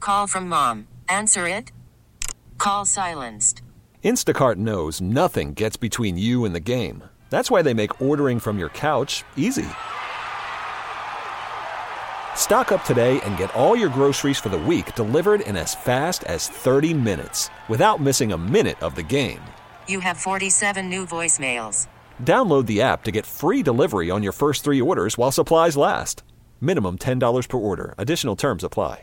call from mom. Answer it. Call silenced. Instacart knows nothing gets between you and the game. That's why they make ordering from your couch easy. Stock up today and get all your groceries for the week delivered in as fast as 30 minutes without missing a minute of the game. You have 47 new voicemails. Download the app to get free delivery on your first 3 orders while supplies last. Minimum $10 per order. Additional terms apply.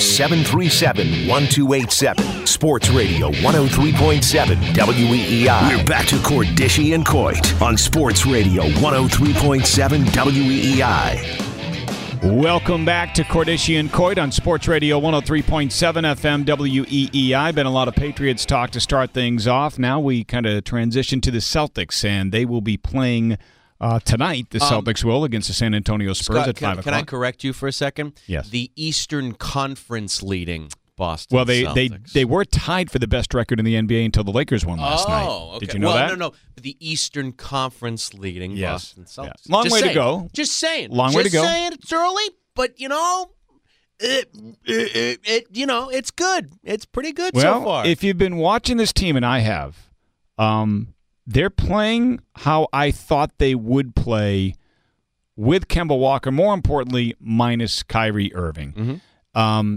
737-1287. Sports Radio 103.7 WEEI. We're back to Cordischi and Coit on Sports Radio 103.7 WEEI. Welcome back to Cordischi and Coit on Sports Radio 103.7 FM WEEI. Been a lot of Patriots talk to start things off. Now we kind of transition to the Celtics, and they will be playing tonight. The Celtics will against the San Antonio Spurs Scott, at 5 o'clock. Can I correct you for a second? Yes. The Eastern Conference leading Boston Well, Celtics. they were tied for the best record in the NBA until the Lakers won last night. Okay. Did you know that? No. The Eastern Conference leading Boston Celtics. Yes. Long Just way saying. to go. Just saying. Long way to go. Just saying it's early, but it's good. It's pretty good so far. If you've been watching this team, and I have, they're playing how I thought they would play with Kemba Walker, more importantly, minus Kyrie Irving. Mm-hmm.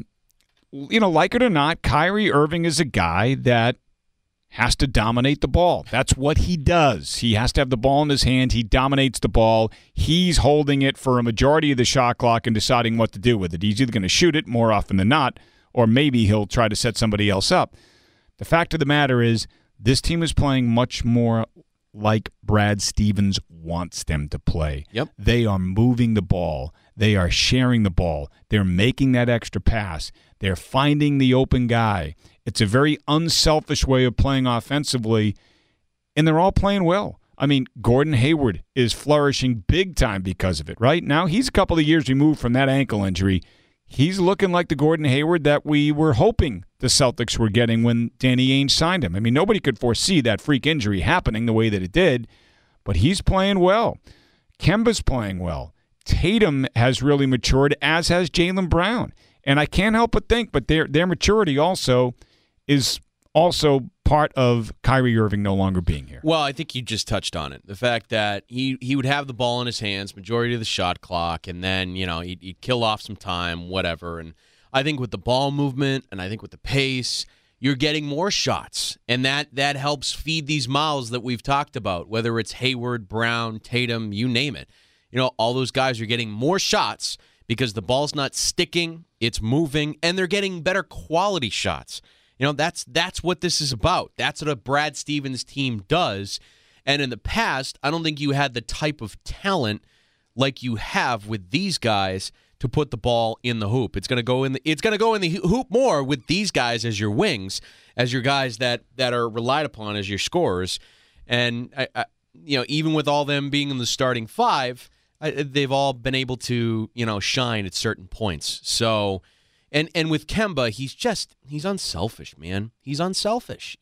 Like it or not, Kyrie Irving is a guy that has to dominate the ball. That's what he does. He has to have the ball in his hand. He dominates the ball. He's holding it for a majority of the shot clock and deciding what to do with it. He's either going to shoot it more often than not, or maybe he'll try to set somebody else up. The fact of the matter is, this team is playing much more like Brad Stevens wants them to play. Yep. They are moving the ball. They are sharing the ball. They're making that extra pass. They're finding the open guy. It's a very unselfish way of playing offensively, and they're all playing well. I mean, Gordon Hayward is flourishing big time because of it, right? Now, he's a couple of years removed from that ankle injury. He's looking like the Gordon Hayward that we were hoping the Celtics were getting when Danny Ainge signed him. I mean, nobody could foresee that freak injury happening the way that it did, but he's playing well. Kemba's playing well. Tatum has really matured, as has Jaylen Brown. And I can't help but think, but their maturity also is also part of Kyrie Irving no longer being here. Well, I think you just touched on it. The fact that he would have the ball in his hands, majority of the shot clock, and then, he'd kill off some time, whatever. And I think with the ball movement and I think with the pace, you're getting more shots. And that helps feed these mouths that we've talked about, whether it's Hayward, Brown, Tatum, you name it. All those guys are getting more shots because the ball's not sticking, it's moving, and they're getting better quality shots. That's what this is about. That's what a Brad Stevens team does. And in the past, I don't think you had the type of talent like you have with these guys to put the ball in the hoop. It's going to go in the hoop more with these guys as your wings, as your guys that are relied upon as your scorers. And even with all them being in the starting five, they've all been able to shine at certain points. So. And with Kemba, he's unselfish, man. He's unselfish.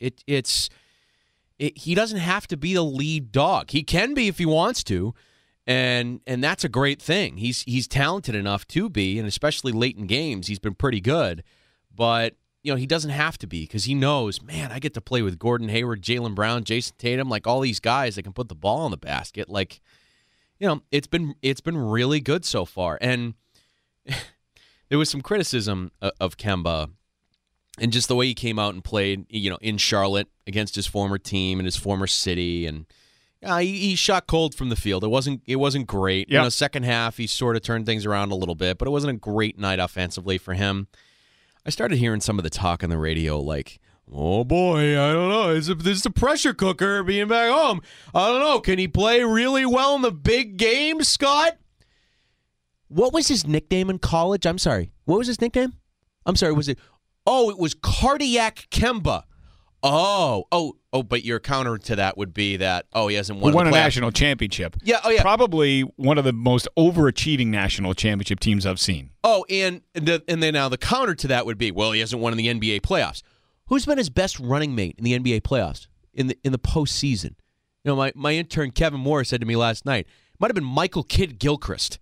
He doesn't have to be the lead dog. He can be if he wants to, and that's a great thing. He's talented enough to be, and especially late in games, he's been pretty good. But he doesn't have to be because he knows, man, I get to play with Gordon Hayward, Jaylen Brown, Jason Tatum, like all these guys that can put the ball in the basket. Like, it's been really good so far, and. There was some criticism of Kemba and just the way he came out and played, in Charlotte against his former team and his former city, and he shot cold from the field. It wasn't great. Yep. Second half he sort of turned things around a little bit, but it wasn't a great night offensively for him. I started hearing some of the talk on the radio like, oh boy, I don't know. This is a pressure cooker being back home. I don't know. Can he play really well in the big game, Scott? What was his nickname in college? I'm sorry. What was his nickname? I'm sorry. Was it? Oh, it was Cardiac Kemba. Oh, but your counter to that would be that, he hasn't won a national championship. Yeah, oh yeah. Probably one of the most overachieving national championship teams I've seen. Oh, and then now the counter to that would be, well, he hasn't won in the NBA playoffs. Who's been his best running mate in the NBA playoffs in the postseason? My intern Kevin Moore said to me last night, it might have been Michael Kidd Gilchrist.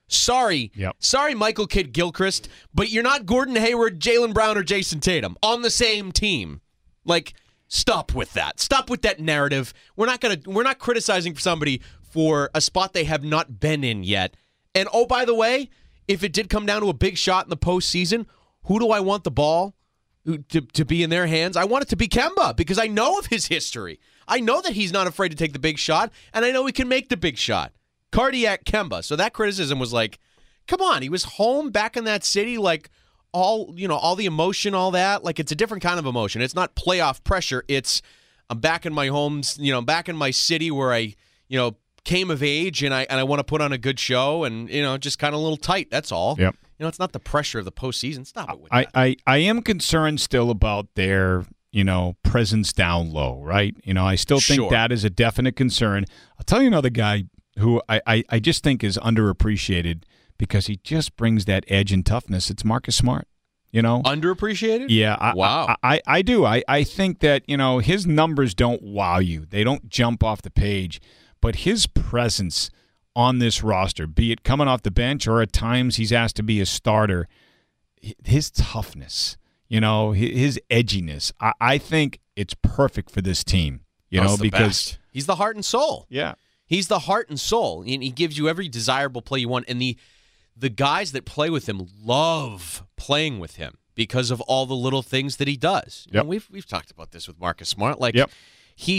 Sorry. Yep. Sorry, Michael Kidd-Gilchrist, but you're not Gordon Hayward, Jaylen Brown, or Jason Tatum on the same team. Like, stop with that. Stop with that narrative. We're not criticizing somebody for a spot they have not been in yet. And oh, by the way, if it did come down to a big shot in the postseason, who do I want the ball to be in their hands? I want it to be Kemba because I know of his history. I know that he's not afraid to take the big shot, and I know he can make the big shot. Cardiac Kemba. So that criticism was like, come on, he was home back in that city, like all the emotion, all that. Like, it's a different kind of emotion. It's not playoff pressure. It's I'm back in my homes, back in my city where I, came of age, and I want to put on a good show, and just kind of a little tight. That's all. Yep. It's not the pressure of the postseason. Stop it with that. I am concerned still about their presence down low, right? I still think that is a definite concern. I'll tell you another guy who I just think is underappreciated because he just brings that edge and toughness. It's Marcus Smart. Underappreciated? Yeah. Wow. I do. I think that, his numbers don't wow you. They don't jump off the page. But his presence on this roster, be it coming off the bench or at times he's asked to be a starter, his toughness, his edginess, I think it's perfect for this team, because best. He's the heart and soul. Yeah. He's the heart and soul, and he gives you every desirable play you want. And the guys that play with him love playing with him because of all the little things that he does. Yep. And we've talked about this with Marcus Smart. Like, yep. He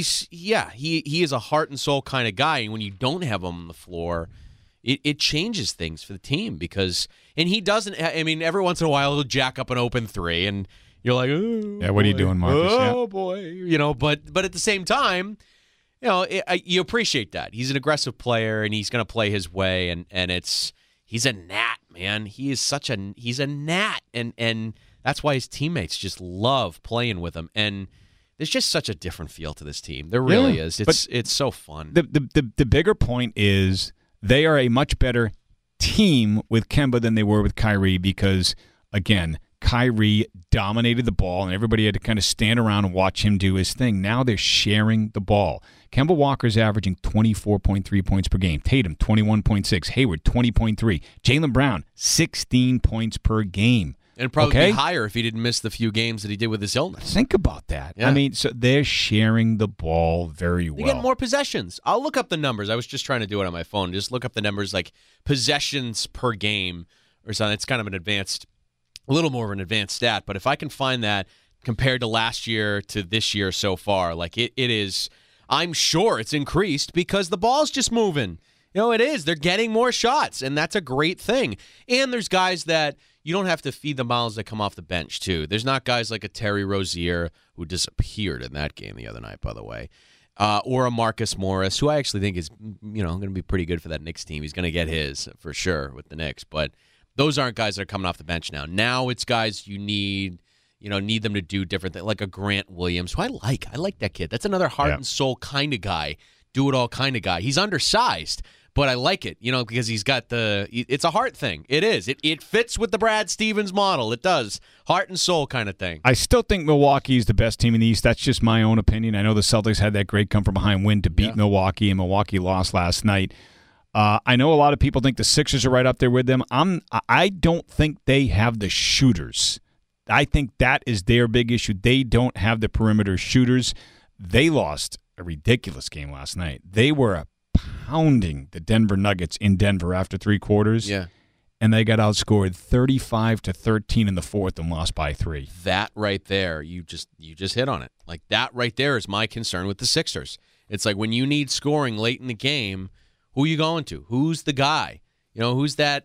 is a heart and soul kind of guy, and when you don't have him on the floor, it changes things for the team and he doesn't. I mean, every once in a while he'll jack up an open three, and you're like, oh, yeah, what are you doing, Marcus? Oh boy, But at the same time, you appreciate that he's an aggressive player and he's going to play his way, and he's a gnat, man. He's a gnat, and that's why his teammates just love playing with him. And there's just such a different feel to this team. There really is. It's so fun. The bigger point is they are a much better team with Kemba than they were with Kyrie because, again, Kyrie dominated the ball and everybody had to kind of stand around and watch him do his thing. Now they're sharing the ball. Kemba Walker's averaging 24.3 points per game. Tatum, 21.6. Hayward, 20.3. Jaylen Brown, 16 points per game. And probably be higher if he didn't miss the few games that he did with his illness. Think about that. Yeah. I mean, so they're sharing the ball very well. They get more possessions. I'll look up the numbers. I was just trying to do it on my phone. Just look up the numbers like possessions per game or something. It's kind of a little more of an advanced stat. But if I can find that compared to last year to this year so far, like it is, I'm sure it's increased because the ball's just moving. It is. They're getting more shots, and that's a great thing. And there's guys that you don't have to feed the mouths that come off the bench, too. There's not guys like a Terry Rozier, who disappeared in that game the other night, by the way, or a Marcus Morris, who I actually think is, going to be pretty good for that Knicks team. He's going to get his, for sure, with the Knicks. But those aren't guys that are coming off the bench now. Now it's guys you need them to do different things, like a Grant Williams, who I like. I like that kid. That's another heart and soul kind of guy, do-it-all kind of guy. He's undersized, but I like it, because he's got it's a heart thing. It is. It fits with the Brad Stevens model. It does. Heart and soul kind of thing. I still think Milwaukee is the best team in the East. That's just my own opinion. I know the Celtics had that great come-from-behind win to beat Milwaukee, and Milwaukee lost last night. I know a lot of people think the Sixers are right up there with them. I don't think they have the shooters. I think that is their big issue. They don't have the perimeter shooters. They lost a ridiculous game last night. They were pounding the Denver Nuggets in Denver after 3 quarters. Yeah. And they got outscored 35-13 in the fourth and lost by 3. That right there, you just hit on it. Like, that right there is my concern with the Sixers. It's like when you need scoring late in the game, who are you going to? Who's the guy? Who's that?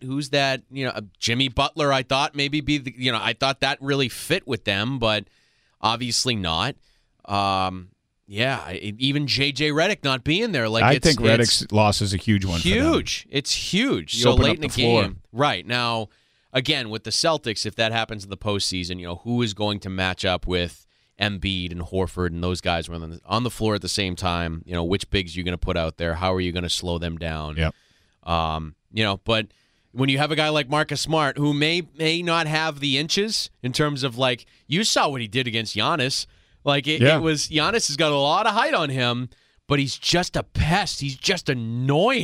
Jimmy Butler, I thought maybe I thought that really fit with them, but obviously not. Even J.J. Redick not being there. Like, I think Redick's loss is a huge one. Huge. For them. It's huge. So late in the game. Right. Now, again, with the Celtics, if that happens in the postseason, who is going to match up with Embiid and Horford and those guys when on the floor at the same time? Which bigs are you going to put out there? How are you going to slow them down? Yep. But when you have a guy like Marcus Smart who may not have the inches in terms of, like, you saw what he did against Giannis. Like, it was Giannis has got a lot of height on him, but he's just a pest. He's just annoying.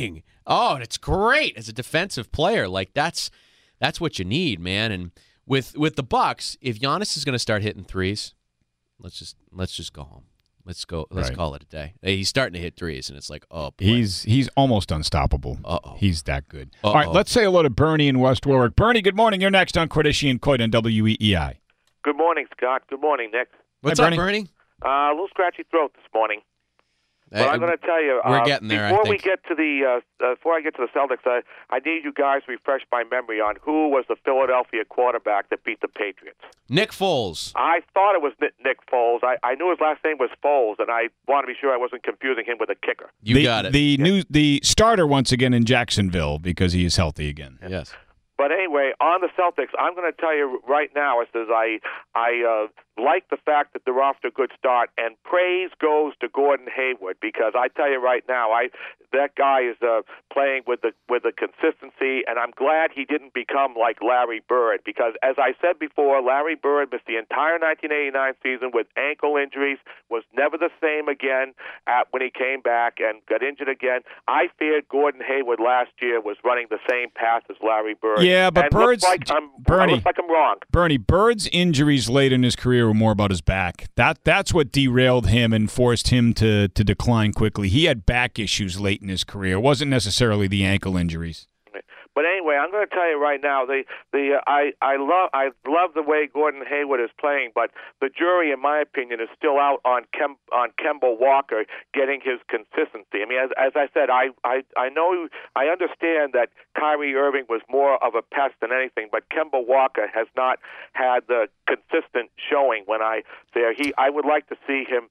Oh, and it's great as a defensive player. Like that's what you need, man. And with the Bucks, if Giannis is going to start hitting threes, let's just go home. Let's call it a day. He's starting to hit threes, and it's like, oh, boy. He's almost unstoppable. Uh-oh. He's that good. All right, let's say hello to Bernie in West Warwick. Bernie, good morning. You're next on Cordischi and Coit on WEEI. Good morning, Scott. Good morning, Nick. What's Hi, up, Bernie? A little scratchy throat this morning. But I'm going to tell you, we're getting there. Before I get to the Celtics, I need you guys to refresh my memory on who was the Philadelphia quarterback that beat the Patriots. Nick Foles. I thought it was Nick Foles. I knew his last name was Foles, and I want to be sure I wasn't confusing him with a kicker. You got it. The starter once again in Jacksonville because he is healthy again. Yes. But anyway, on the Celtics, I'm going to tell you right now, I like the fact that they're off to a good start, and praise goes to Gordon Hayward because I tell you right now, that guy is playing with the consistency, and I'm glad he didn't become like Larry Bird because, as I said before, Larry Bird missed the entire 1989 season with ankle injuries, was never the same again when he came back and got injured again. I feared Gordon Hayward last year was running the same path as Larry Bird. Yeah, but Bird's I look like I'm wrong. Bernie, Bird's injuries late in his career were more about his back. That's what derailed him and forced him to decline quickly. He had back issues late in his career. It wasn't necessarily the ankle injuries. But anyway, I'm going to tell you right now, I love the way Gordon Hayward is playing, but the jury, in my opinion, is still out on Kemba Walker getting his consistency. I mean, as I said, I understand that Kyrie Irving was more of a pest than anything, but Kemba Walker has not had the consistent showing when I would like to see him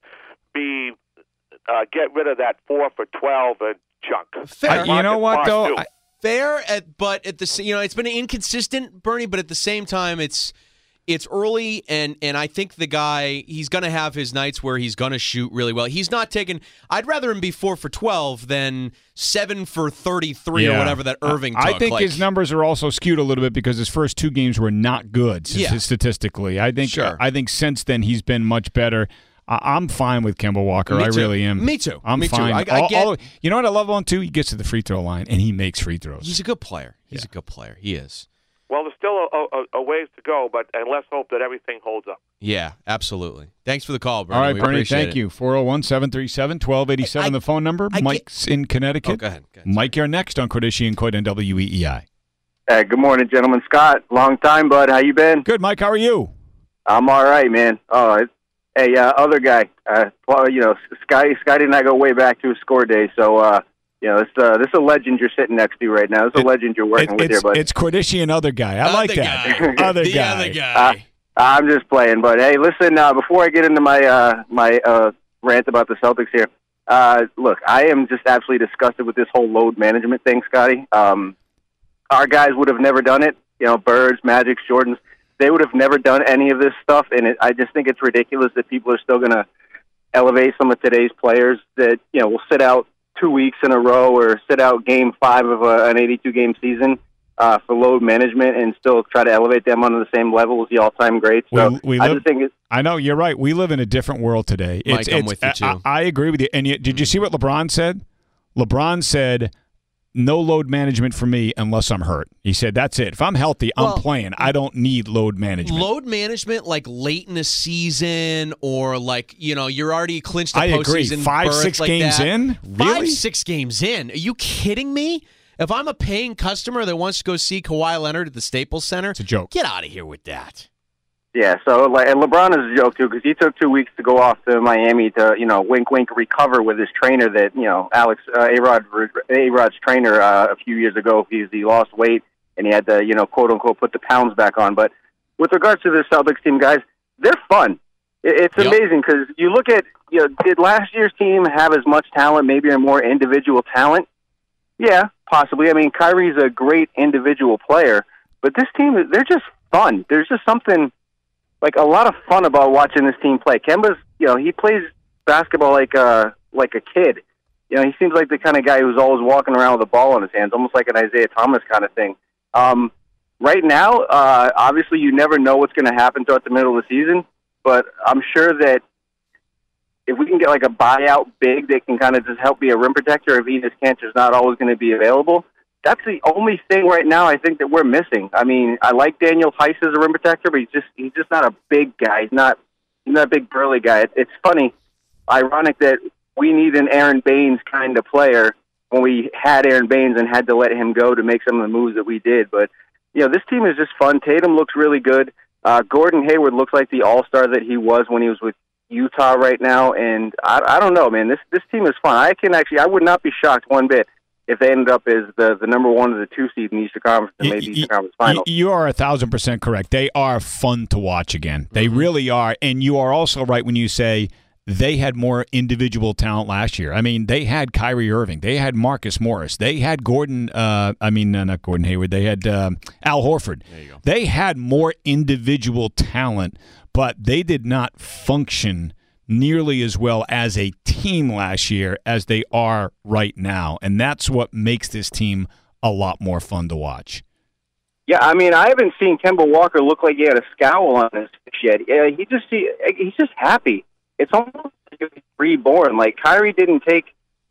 get rid of that 4 for 12 chunk. Fair. You know what though? Fair, but at the it's been inconsistent, Bernie. But at the same time, it's early, and I think the guy, he's going to have his nights where he's going to shoot really well. He's not taking. I'd rather him be 4 for 12 than 7 for 33 or whatever that Irving took. I think his numbers are also skewed a little bit because his first 2 games were not good statistically. I think since then he's been much better. I'm fine with Kemba Walker. I really am. Me too. I'm fine. You know what I love on too? He gets to the free throw line and he makes free throws. He's a good player. He's a good player. He is. Well, there's still a ways to go, and let's hope that everything holds up. Yeah, absolutely. Thanks for the call, Bernie. All right, we Bernie, appreciate thank you. 401-737-1287, the phone number. Mike's in Connecticut. Oh, go ahead. Mike, you're next on Cordischi and Coit on WEEI. Good morning, gentlemen. Scott, long time, bud. How you been? Good, Mike. How are you? I'm all right, man. Hey, other guy. Scotty and I go way back to his score days, so this is a legend you're sitting next to right now. This is a legend you're working with here, buddy. It's Cordischi and other guy. I like that. Other guy. I'm just playing, but hey, listen. Before I get into my rant about the Celtics here, look, I am just absolutely disgusted with this whole load management thing, Scotty. Our guys would have never done it. Birds, Magics, Jordans. They would have never done any of this stuff, and I just think it's ridiculous that people are still going to elevate some of today's players that will sit out 2 weeks in a row or sit out Game 5 of an 82-game season for load management and still try to elevate them onto the same level as the all-time greats. So I know, you're right. We live in a different world today. Mike, I'm with you, too. I agree with you. And did you see what LeBron said? LeBron said, no load management for me unless I'm hurt. He said, that's it. If I'm healthy, I'm playing. I don't need load management. Load management like late in a season or like, you're already clinched a postseason. I agree. 5-6 games in? Really? 5-6 games in? Are you kidding me? If I'm a paying customer that wants to go see Kawhi Leonard at the Staples Center, it's a joke. Get out of here with that. Yeah, so and LeBron is a joke too because he took 2 weeks to go off to Miami to wink wink recover with his trainer that Alex A-Rod's trainer a few years ago. He lost weight and he had to quote unquote put the pounds back on. But with regards to the Celtics team, guys, they're fun. It's amazing because you look at did last year's team have as much talent, maybe a more individual talent? Yeah, possibly. I mean, Kyrie's a great individual player, but this team, they're just fun. There's just something. Like a lot of fun about watching this team play. Kemba's, he plays basketball like a kid. He seems like the kind of guy who's always walking around with a ball in his hands, almost like an Isaiah Thomas kind of thing. Right now, obviously, you never know what's going to happen throughout the middle of the season, but I'm sure that if we can get like a buyout big that can kind of just help be a rim protector if Enes Kanter's not always going to be available, that's the only thing right now I think that we're missing. I mean, I like Daniel Theis as a rim protector, but he's just not a big guy. He's not a big burly guy. It's funny, ironic that we need an Aaron Baines kind of player when we had Aaron Baines and had to let him go to make some of the moves that we did. But, this team is just fun. Tatum looks really good. Gordon Hayward looks like the all-star that he was when he was with Utah right now. And I don't know, man. This team is fun. I would not be shocked one bit if they ended up as the number 1 or the 2 seed in the Eastern Conference and maybe Eastern Conference Finals. You are 1,000% correct. They are fun to watch again. They really are. And you are also right when you say they had more individual talent last year. I mean, they had Kyrie Irving. They had Marcus Morris. They had not Gordon Hayward. They had Al Horford. There you go. They had more individual talent, but they did not function nearly as well as a team last year as they are right now. And that's what makes this team a lot more fun to watch. Yeah, I mean, I haven't seen Kemba Walker look like he had a scowl on his face yet. He's just happy. It's almost like he's reborn. Like Kyrie didn't take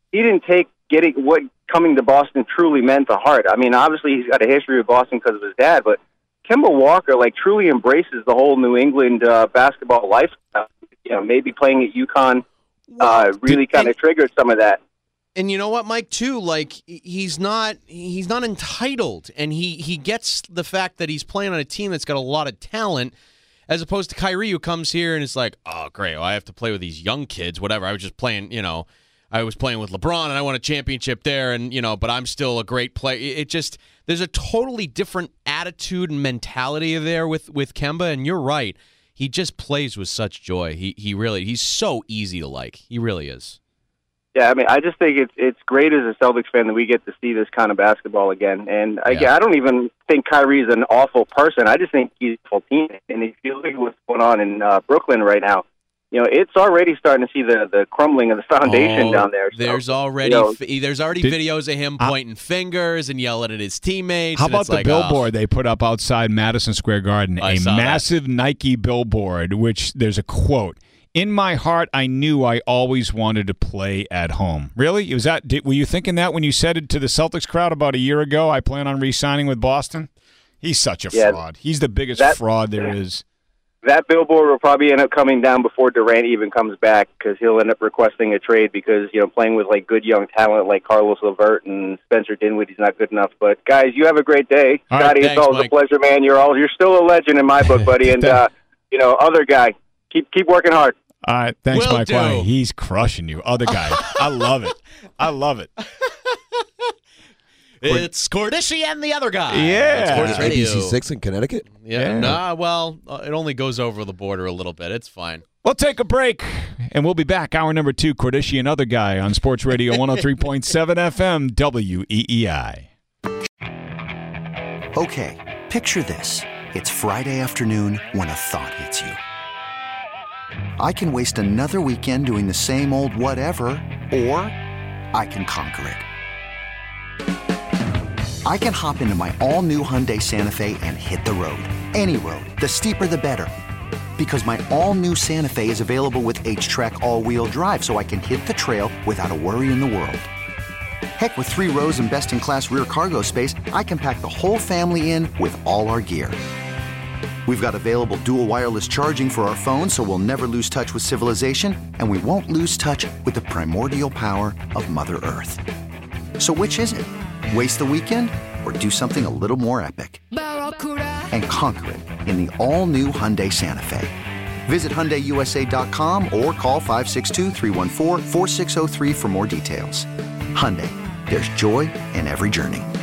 getting what coming to Boston truly meant to heart. I mean, obviously he's got a history with Boston because of his dad, but Kemba Walker truly embraces the whole New England basketball lifestyle. Maybe playing at UConn really kind of triggered some of that. And you know what, Mike, too, he's not entitled, and he gets the fact that he's playing on a team that's got a lot of talent, as opposed to Kyrie, who comes here and is like, oh, great, well, I have to play with these young kids, whatever. I was just playing, I was playing with LeBron, and I won a championship there, and, but I'm still a great player. There's a totally different attitude and mentality there with Kemba, and you're right. He just plays with such joy. He's so easy to like. He really is. Yeah, I mean, I just think it's great as a Celtics fan that we get to see this kind of basketball again. And I don't even think Kyrie's an awful person. I just think he's a full team. And if you look at what's going on in Brooklyn right now, it's already starting to see the crumbling of the foundation down there. So, there's already videos of him pointing fingers and yelling at his teammates. How about the billboard they put up outside Madison Square Garden? A massive Nike billboard, which there's a quote. In my heart, I knew I always wanted to play at home. Really? Were you thinking that when you said it to the Celtics crowd about a year ago, I plan on re-signing with Boston? He's such a fraud. He's the biggest fraud there is. That billboard will probably end up coming down before Durant even comes back because he'll end up requesting a trade because, playing with good young talent like Carlos LeVert and Spencer Dinwiddie's not good enough. But, guys, you have a great day. All Scotty, right, it's always a pleasure, man. You're still a legend in my book, buddy. And, other guy, keep working hard. All right, thanks, Will Mike. do. He's crushing you. Other guy. I love it. It's Cordischi and the other guy. Yeah. It's Radio. ABC6 in Connecticut? Yeah. It only goes over the border a little bit. It's fine. We'll take a break, and we'll be back. Hour number 2, Cordischi and Other Guy on Sports Radio 103.7 FM WEEI. Okay, picture this. It's Friday afternoon when a thought hits you. I can waste another weekend doing the same old whatever, or I can conquer it. I can hop into my all-new Hyundai Santa Fe and hit the road. Any road. The steeper, the better. Because my all-new Santa Fe is available with H-Track all-wheel drive, so I can hit the trail without a worry in the world. Heck, with 3 rows and best-in-class rear cargo space, I can pack the whole family in with all our gear. We've got available dual wireless charging for our phones, so we'll never lose touch with civilization, and we won't lose touch with the primordial power of Mother Earth. So which is it? Waste the weekend or do something a little more epic? And conquer it in the all-new Hyundai Santa Fe. Visit HyundaiUSA.com or call 562-314-4603 for more details. Hyundai, there's joy in every journey.